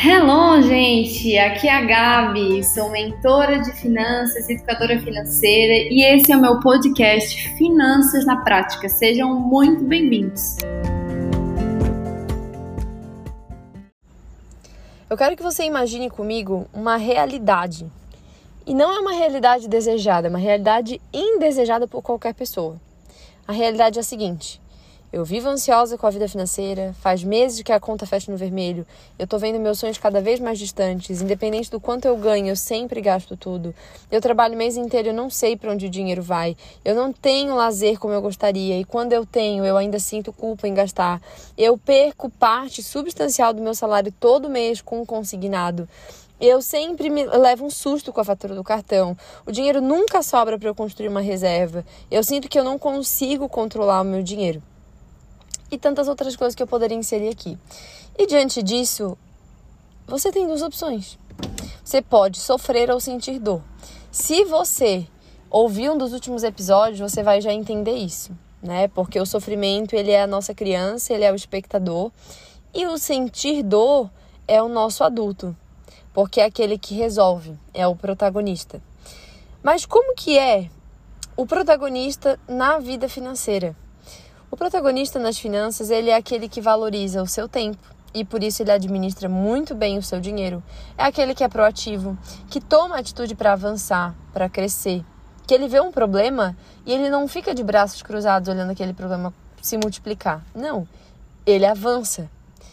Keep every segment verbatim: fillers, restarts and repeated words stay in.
Hello, gente! Aqui é a Gabi, sou mentora de finanças, educadora financeira e esse é o meu podcast Finanças na Prática. Sejam muito bem-vindos! Eu quero que você imagine comigo uma realidade. E não é uma realidade desejada, é uma realidade indesejada por qualquer pessoa. A realidade é a seguinte: eu vivo ansiosa com a vida financeira, faz meses que a conta fecha no vermelho, eu tô vendo meus sonhos cada vez mais distantes, independente do quanto eu ganho, eu sempre gasto tudo. Eu trabalho o mês inteiro, eu não sei para onde o dinheiro vai, eu não tenho lazer como eu gostaria e quando eu tenho, eu ainda sinto culpa em gastar. Eu perco parte substancial do meu salário todo mês com consignado. Eu sempre me levo um susto com a fatura do cartão. O dinheiro nunca sobra para eu construir uma reserva. Eu sinto que eu não consigo controlar o meu dinheiro. E tantas outras coisas que eu poderia inserir aqui. E diante disso, você tem duas opções. Você pode sofrer ou sentir dor. Se você ouvir um dos últimos episódios, você vai já entender isso, né? Porque o sofrimento, ele é a nossa criança, ele é o espectador. E o sentir dor é o nosso adulto. Porque é aquele que resolve, é o protagonista. Mas como que é o protagonista na vida financeira? O protagonista nas finanças, ele é aquele que valoriza o seu tempo e por isso ele administra muito bem o seu dinheiro. É aquele que é proativo, que toma atitude para avançar, para crescer. Que ele vê um problema e ele não fica de braços cruzados olhando aquele problema se multiplicar. Não, ele avança.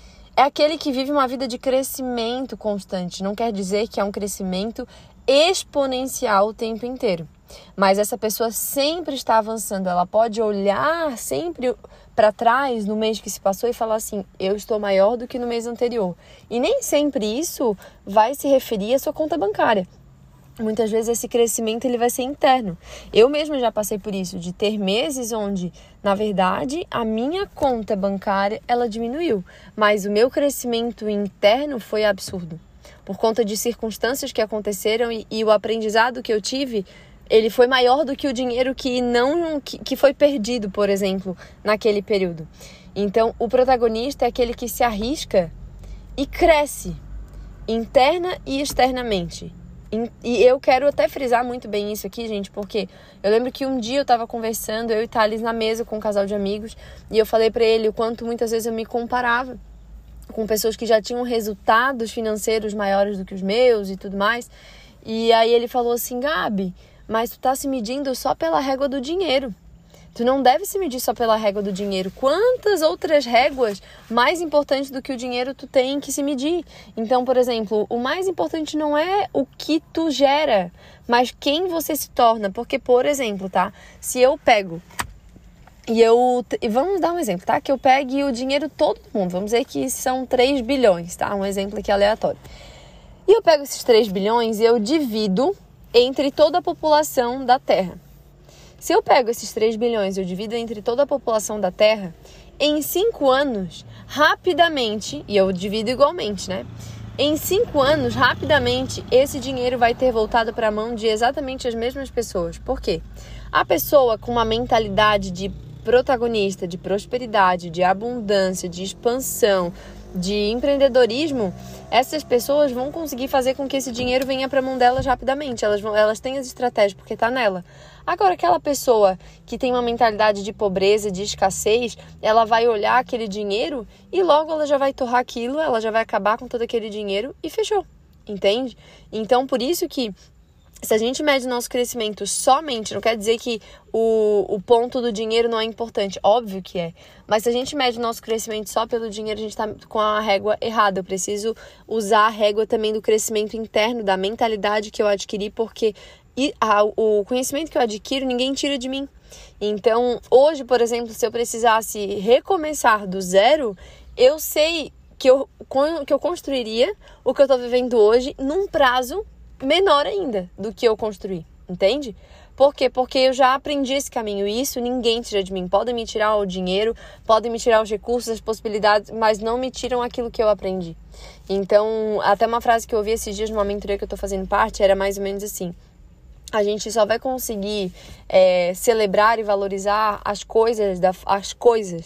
É aquele que vive uma vida de crescimento constante. Não quer dizer que é um crescimento exponencial o tempo inteiro. Mas essa pessoa sempre está avançando. Ela pode olhar sempre para trás no mês que se passou e falar assim: eu estou maior do que no mês anterior. E nem sempre isso vai se referir à sua conta bancária. Muitas vezes esse crescimento ele vai ser interno. Eu mesma já passei por isso, de ter meses onde, na verdade, a minha conta bancária ela diminuiu, mas o meu crescimento interno foi absurdo. Por conta de circunstâncias que aconteceram e, e o aprendizado que eu tive, ele foi maior do que o dinheiro que, não, que, que foi perdido, por exemplo, naquele período. Então, o protagonista é aquele que se arrisca e cresce, interna e externamente. E eu quero até frisar muito bem isso aqui, gente, porque eu lembro que um dia eu tava conversando, eu e Thales na mesa com um casal de amigos, e eu falei pra ele o quanto muitas vezes eu me comparava com pessoas que já tinham resultados financeiros maiores do que os meus e tudo mais. E aí ele falou assim: Gabi, mas tu tá se medindo só pela régua do dinheiro. Tu não deve se medir só pela régua do dinheiro. Quantas outras réguas mais importantes do que o dinheiro tu tem que se medir? Então, por exemplo, o mais importante não é o que tu gera, mas quem você se torna. Porque, por exemplo, tá? Se eu pego e eu... E vamos dar um exemplo, tá? Que eu pegue o dinheiro todo do mundo. Vamos dizer que são três bilhões, tá? Um exemplo aqui aleatório. E eu pego esses três bilhões e eu divido entre toda a população da Terra. Se eu pego esses três bilhões e eu divido entre toda a população da Terra, em cinco anos, rapidamente, e eu divido igualmente, né? Em cinco anos, rapidamente, esse dinheiro vai ter voltado para a mão de exatamente as mesmas pessoas. Por quê? A pessoa com uma mentalidade de protagonista, de prosperidade, de abundância, de expansão, de empreendedorismo, essas pessoas vão conseguir fazer com que esse dinheiro venha para a mão delas rapidamente. Elas, vão, elas têm as estratégias porque está nela. Agora, aquela pessoa que tem uma mentalidade de pobreza, de escassez, ela vai olhar aquele dinheiro e logo ela já vai torrar aquilo, ela já vai acabar com todo aquele dinheiro e fechou, entende? Então, por isso que se a gente mede nosso crescimento somente, não quer dizer que o, o ponto do dinheiro não é importante, óbvio que é. Mas se a gente mede nosso crescimento só pelo dinheiro, a gente está com a régua errada. Eu preciso usar a régua também do crescimento interno, da mentalidade que eu adquiri, porque e a, o conhecimento que eu adquiro, ninguém tira de mim. Então, hoje, por exemplo, se eu precisasse recomeçar do zero, eu sei que eu, que eu construiria o que eu estou vivendo hoje num prazo menor ainda do que eu construí, entende? Por quê? Porque eu já aprendi esse caminho e isso ninguém tira de mim. Podem me tirar o dinheiro, podem me tirar os recursos, as possibilidades, mas não me tiram aquilo que eu aprendi. Então, até uma frase que eu ouvi esses dias numa mentoria que eu estou fazendo parte era mais ou menos assim: a gente só vai conseguir é, celebrar e valorizar as coisas, da, as coisas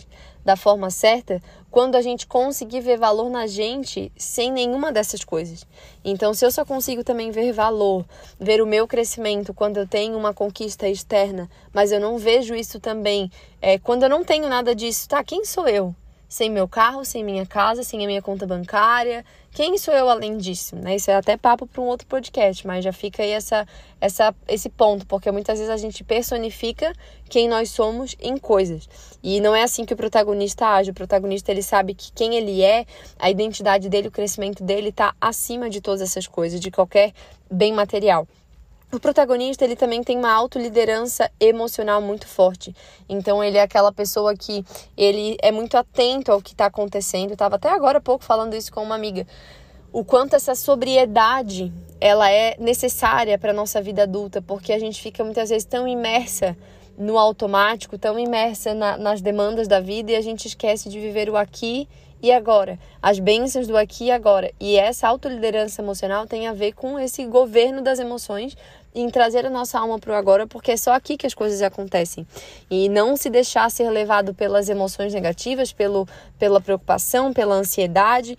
da forma certa quando a gente conseguir ver valor na gente sem nenhuma dessas coisas. Então, se eu só consigo também ver valor, ver o meu crescimento quando eu tenho uma conquista externa, mas eu não vejo isso também é, quando eu não tenho nada disso, tá? Quem sou eu? Sem meu carro, sem minha casa, sem a minha conta bancária. Quem sou eu além disso? Né? Isso é até papo para um outro podcast, mas já fica aí essa, essa, esse ponto, porque muitas vezes a gente personifica quem nós somos em coisas. E não é assim que o protagonista age. O protagonista, ele sabe que quem ele é, a identidade dele, o crescimento dele está acima de todas essas coisas, de qualquer bem material. O protagonista, ele também tem uma autoliderança emocional muito forte. Então, ele é aquela pessoa que ele é muito atento ao que está acontecendo. Eu estava até agora há pouco falando isso com uma amiga. O quanto essa sobriedade, ela é necessária para a nossa vida adulta, porque a gente fica muitas vezes tão imersa no automático, tão imersa na, nas demandas da vida e a gente esquece de viver o aqui e agora, as bênçãos do aqui e agora. E essa autoliderança emocional tem a ver com esse governo das emoções, em trazer a nossa alma para o agora, porque é só aqui que as coisas acontecem. E não se deixar ser levado pelas emoções negativas, pelo, pela preocupação, pela ansiedade,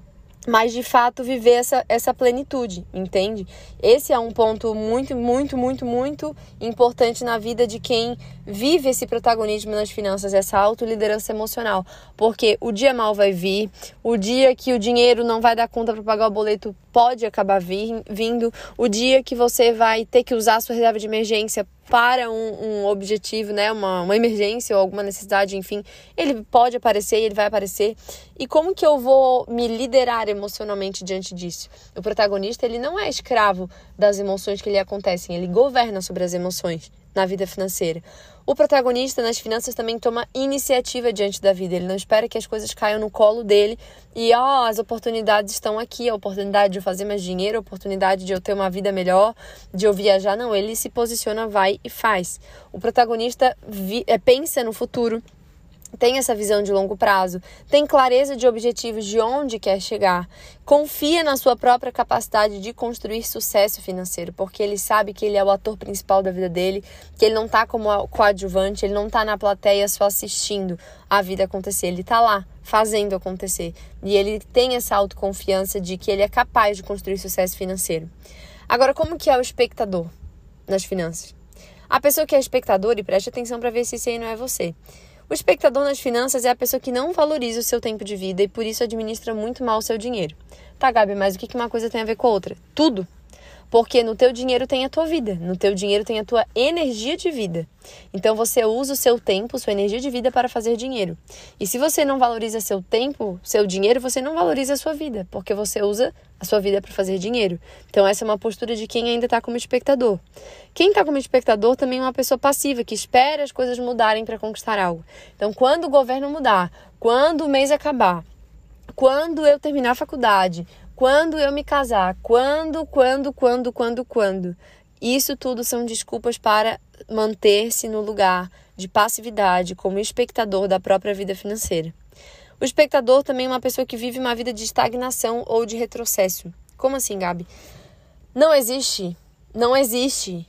mas de fato viver essa, essa plenitude, entende? Esse é um ponto muito, muito, muito, muito importante na vida de quem vive esse protagonismo nas finanças, essa autoliderança emocional. Porque o dia mal vai vir, o dia que o dinheiro não vai dar conta para pagar o boleto pode acabar vir, vindo, o dia que você vai ter que usar a sua reserva de emergência para um, um objetivo, né, uma, uma emergência ou alguma necessidade, enfim, ele pode aparecer e ele vai aparecer. E como que eu vou me liderar emocionalmente diante disso? O protagonista, ele não é escravo das emoções que lhe acontecem, ele governa sobre as emoções na vida financeira. O protagonista nas finanças também toma iniciativa diante da vida. Ele não espera que as coisas caiam no colo dele e, ó, as oportunidades estão aqui, a oportunidade de eu fazer mais dinheiro, a oportunidade de eu ter uma vida melhor, de eu viajar. Não, ele se posiciona, vai e faz. O protagonista vi- é, pensa no futuro, tem essa visão de longo prazo, tem clareza de objetivos de onde quer chegar, confia na sua própria capacidade de construir sucesso financeiro, porque ele sabe que ele é o ator principal da vida dele, que ele não está como coadjuvante, ele não está na plateia só assistindo a vida acontecer, ele está lá fazendo acontecer. E ele tem essa autoconfiança de que ele é capaz de construir sucesso financeiro. Agora, como que é o espectador nas finanças? A pessoa que é espectador, e preste atenção para ver se isso aí não é você. O espectador nas finanças é a pessoa que não valoriza o seu tempo de vida e por isso administra muito mal o seu dinheiro. Tá, Gabi, mas o que uma coisa tem a ver com a outra? Tudo. Porque no teu dinheiro tem a tua vida, no teu dinheiro tem a tua energia de vida. Então você usa o seu tempo, sua energia de vida para fazer dinheiro. E se você não valoriza seu tempo, seu dinheiro, você não valoriza a sua vida, porque você usa a sua vida para fazer dinheiro. Então essa é uma postura de quem ainda está como espectador. Quem está como espectador também é uma pessoa passiva, que espera as coisas mudarem para conquistar algo. Então quando o governo mudar, quando o mês acabar, quando eu terminar a faculdade, quando eu me casar, quando, quando, quando, quando, quando. Isso tudo são desculpas para manter-se no lugar de passividade como espectador da própria vida financeira. O espectador também é uma pessoa que vive uma vida de estagnação ou de retrocesso. Como assim, Gabi? Não existe, não existe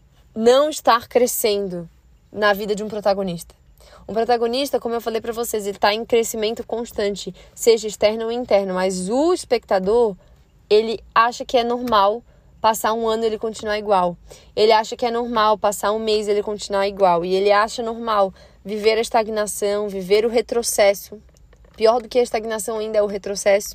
não estar crescendo na vida de um protagonista. Um protagonista, como eu falei para vocês, ele está em crescimento constante, seja externo ou interno, mas o espectador, ele acha que é normal passar um ano e ele continuar igual. Ele acha que é normal passar um mês e ele continuar igual. E ele acha normal viver a estagnação, viver o retrocesso. Pior do que a estagnação ainda é o retrocesso.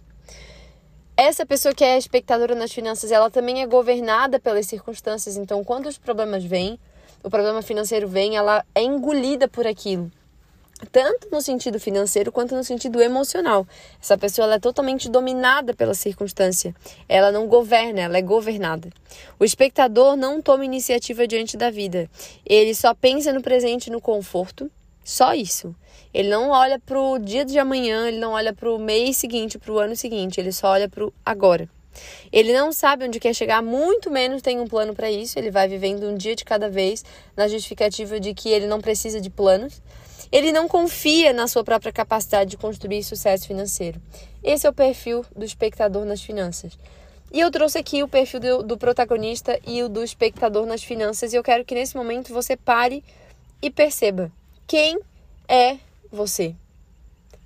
Essa pessoa que é espectadora nas finanças, ela também é governada pelas circunstâncias. Então, quando os problemas vêm, o problema financeiro vem, ela é engolida por aquilo. Tanto no sentido financeiro quanto no sentido emocional. Essa pessoa ela é totalmente dominada pela circunstância. Ela não governa, ela é governada. O espectador não toma iniciativa diante da vida. Ele só pensa no presente e no conforto. Só isso. Ele não olha para o dia de amanhã, ele não olha para o mês seguinte, para o ano seguinte. Ele só olha para o agora. Ele não sabe onde quer chegar, muito menos tem um plano para isso. Ele vai vivendo um dia de cada vez na justificativa de que ele não precisa de planos. Ele não confia na sua própria capacidade de construir sucesso financeiro. Esse é o perfil do espectador nas finanças. E eu trouxe aqui o perfil do, do protagonista e o do espectador nas finanças. E eu quero que nesse momento você pare e perceba quem é você.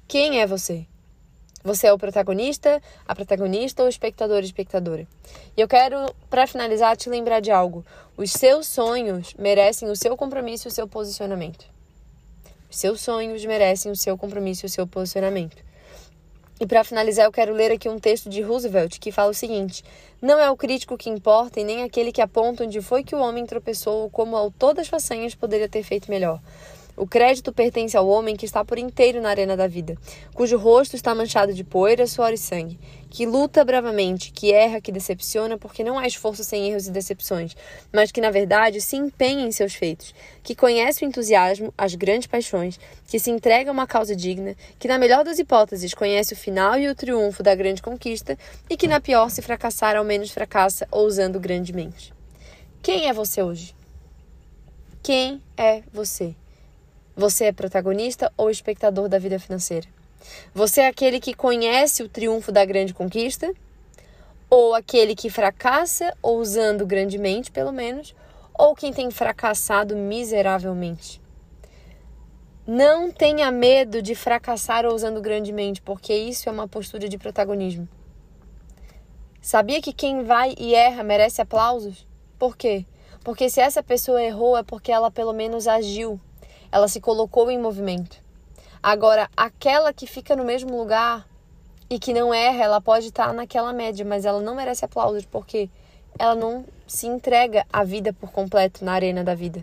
Quem é você? Você é o protagonista, a protagonista ou o espectador ou espectadora? E eu quero, para finalizar, te lembrar de algo. Os seus sonhos merecem o seu compromisso e o seu posicionamento. Os seus sonhos merecem o seu compromisso e o seu posicionamento. E para finalizar, eu quero ler aqui um texto de Roosevelt que fala o seguinte: não é o crítico que importa e nem aquele que aponta onde foi que o homem tropeçou ou como autor das façanhas poderia ter feito melhor. O crédito pertence ao homem que está por inteiro na arena da vida, cujo rosto está manchado de poeira, suor e sangue, que luta bravamente, que erra, que decepciona, porque não há esforço sem erros e decepções, mas que, na verdade, se empenha em seus feitos, que conhece o entusiasmo, as grandes paixões, que se entrega a uma causa digna, que, na melhor das hipóteses, conhece o final e o triunfo da grande conquista e que, na pior, se fracassar, ao menos fracassa, ousando grandemente. Quem é você hoje? Quem é você? Você é protagonista ou espectador da vida financeira? Você é aquele que conhece o triunfo da grande conquista? Ou aquele que fracassa, ousando grandemente, pelo menos? Ou quem tem fracassado miseravelmente? Não tenha medo de fracassar ousando grandemente, porque isso é uma postura de protagonismo. Sabia que quem vai e erra merece aplausos? Por quê? Porque se essa pessoa errou é porque ela pelo menos agiu. Ela se colocou em movimento. Agora, aquela que fica no mesmo lugar e que não erra, ela pode estar naquela média, mas ela não merece aplausos porque ela não se entrega à vida por completo na arena da vida.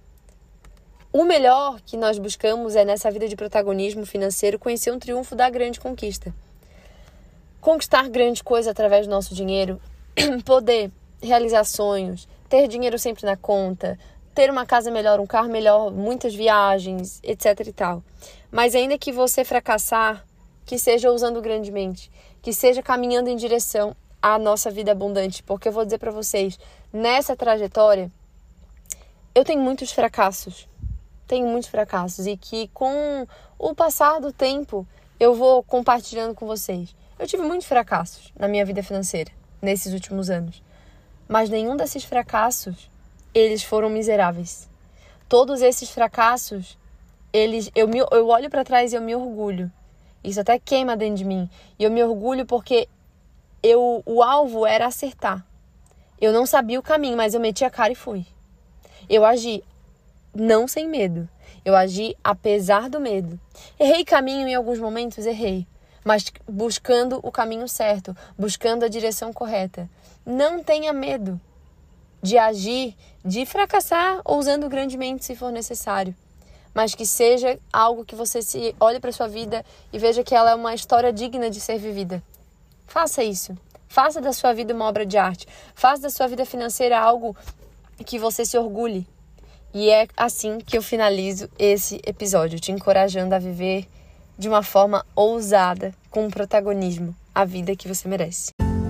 O melhor que nós buscamos é, nessa vida de protagonismo financeiro, conhecer um triunfo da grande conquista. Conquistar grande coisa através do nosso dinheiro, poder realizar sonhos, ter dinheiro sempre na conta, ter uma casa melhor, um carro melhor, muitas viagens, etc e tal. Mas ainda que você fracassar, que seja usando grandemente, que seja caminhando em direção à nossa vida abundante. Porque eu vou dizer para vocês, nessa trajetória, eu tenho muitos fracassos. Tenho muitos fracassos e que com o passar do tempo eu vou compartilhando com vocês. Eu tive muitos fracassos na minha vida financeira nesses últimos anos. Mas nenhum desses fracassos eles foram miseráveis. Todos esses fracassos, eles, eu, me, eu olho para trás e eu me orgulho. Isso até queima dentro de mim. E eu me orgulho porque eu, o alvo era acertar. Eu não sabia o caminho, mas eu meti a cara e fui. Eu agi não sem medo. Eu agi apesar do medo. Errei caminho em alguns momentos, errei. Mas buscando o caminho certo, buscando a direção correta. Não tenha medo de agir, de fracassar, ousando grandemente se for necessário. Mas que seja algo que você se olhe para sua vida e veja que ela é uma história digna de ser vivida. Faça isso. Faça da sua vida uma obra de arte. Faça da sua vida financeira algo que você se orgulhe. E é assim que eu finalizo esse episódio, te encorajando a viver de uma forma ousada, com protagonismo, a vida que você merece.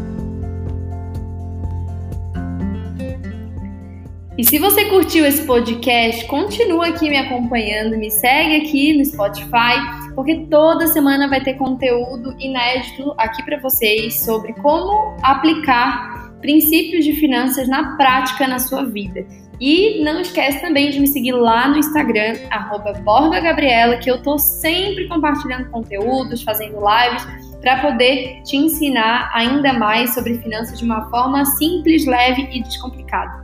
E se você curtiu esse podcast, continua aqui me acompanhando, me segue aqui no Spotify, porque toda semana vai ter conteúdo inédito aqui para vocês sobre como aplicar princípios de finanças na prática na sua vida. E não esquece também de me seguir lá no Instagram, arroba Borba Gabriela, que eu tô sempre compartilhando conteúdos, fazendo lives, para poder te ensinar ainda mais sobre finanças de uma forma simples, leve e descomplicada.